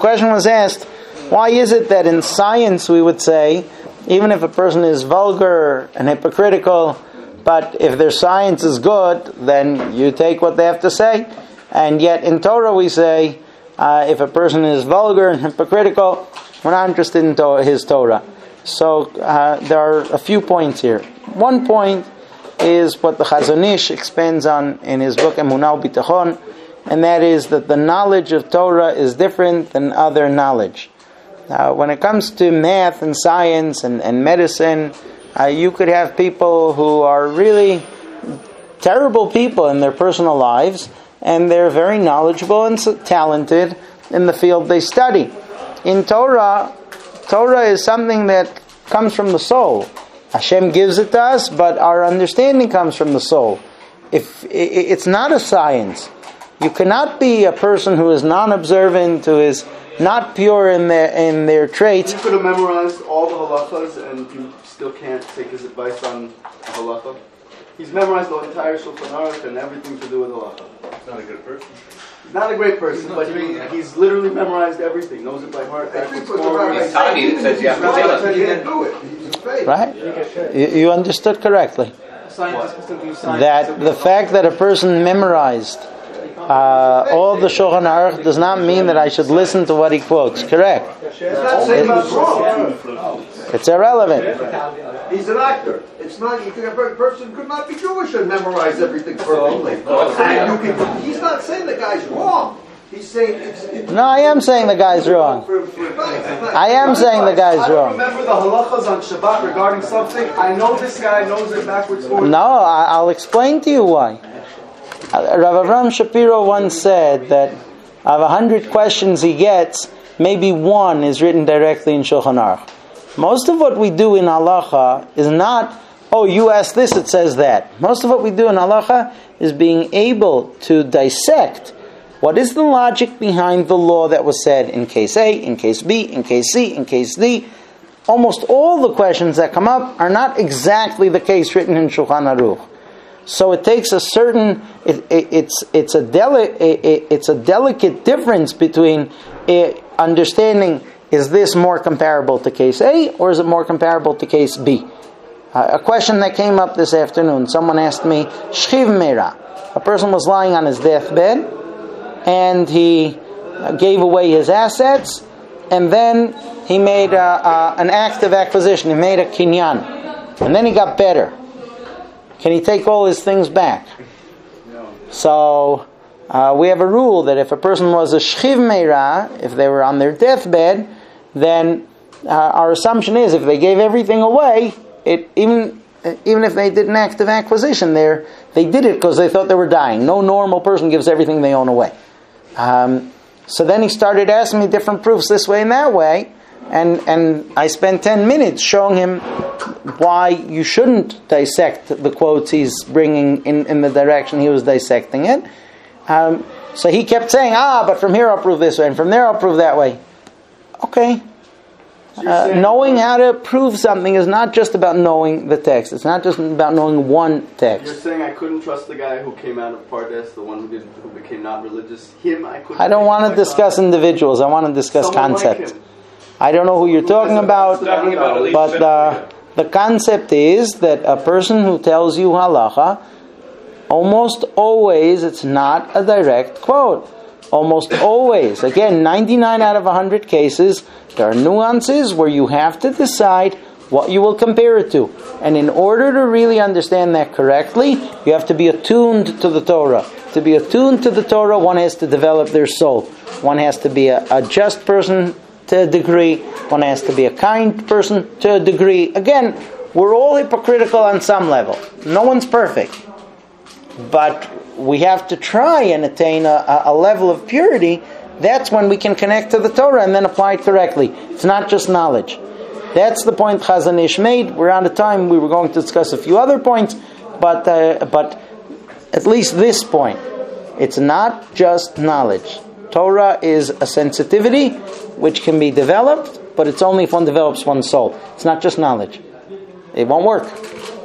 question was asked, why is it that in science we would say, even if a person is vulgar and hypocritical, but if their science is good, then you take what they have to say. And yet in Torah we say, if a person is vulgar and hypocritical, we're not interested in his Torah. So there are a few points here. One point is what the Chazon Ish expands on in his book Emunah U'Bitachon, and that is that the knowledge of Torah is different than other knowledge. When it comes to math and science and medicine, you could have people who are really terrible people in their personal lives, and they're very knowledgeable and talented in the field they study. In Torah is something that comes from the soul. Hashem gives it to us, but our understanding comes from the soul. If it's not a science, you cannot be a person who is non-observant, who is not pure in their traits. You could have memorized all the halachas and you still can't take his advice on halacha. He's memorized the entire Shulchan Aruch and everything to do with halacha. He's not a good person. He's not a great person, but he's literally memorized everything, knows it by heart. It's tiny that says you have to tell it. Right? You understood correctly. That the fact that a person memorized all the Shulchan Aruch does not mean that I should listen to what he quotes. Correct. It's irrelevant. He's an actor. It's not. A person could not be Jewish and memorize everything perfectly. He's not saying the guy's wrong. He's saying it's No, I am saying the guy's wrong. I am saying the guy's wrong. I don't remember the halachas on Shabbat regarding something. I know this guy knows it backwards forwards. No, I'll explain to you why. Rav Avram Shapiro once said that of 100 questions he gets, maybe one is written directly in Shulchan Aruch. Most of what we do in halacha is not, oh, you asked this, it says that. Most of what we do in halacha is being able to dissect what is the logic behind the law that was said in case A, in case B, in case C, in case D. Almost all the questions that come up are not exactly the case written in Shulchan Aruch. So it takes a certain, it's a delicate difference between understanding, is this more comparable to case A or is it more comparable to case B? A question that came up this afternoon, someone asked me, Shchiv Meira, a person was lying on his deathbed and he gave away his assets and then he made an act of acquisition, he made a kinyan, and then he got better. Can he take all his things back? No. So we have a rule that if a person was a shchiv meira, if they were on their deathbed, then our assumption is if they gave everything away, even if they did an act of acquisition there, they did it because they thought they were dying. No normal person gives everything they own away. So then he started asking me different proofs this way and that way, and I spent 10 minutes showing him why you shouldn't dissect the quotes he's bringing in the direction he was dissecting it. So he kept saying, but from here I'll prove this way, and from there I'll prove that way. Okay. Knowing how to prove something is not just about knowing the text. It's not just about knowing one text. You're saying I couldn't trust the guy who came out of Pardes, the one who became not religious. I don't want to discuss individuals. I want to discuss concepts. I don't know who you're talking about, but the concept is that a person who tells you halacha, almost always it's not a direct quote. Almost always. Again, 99 out of 100 cases, there are nuances where you have to decide what you will compare it to. And in order to really understand that correctly, you have to be attuned to the Torah. To be attuned to the Torah, one has to develop their soul. One has to be a just person to a degree. One has to be a kind person to a degree. Again, we're all hypocritical on some level. No one's perfect. But we have to try and attain a level of purity. That's when we can connect to the Torah and then apply it correctly. It's not just knowledge. That's the point Chazon Ish made. We're out of time. We were going to discuss a few other points, but at least this point, it's not just knowledge. Torah is a sensitivity which can be developed, but it's only if one develops one's soul. It's not just knowledge. It won't work.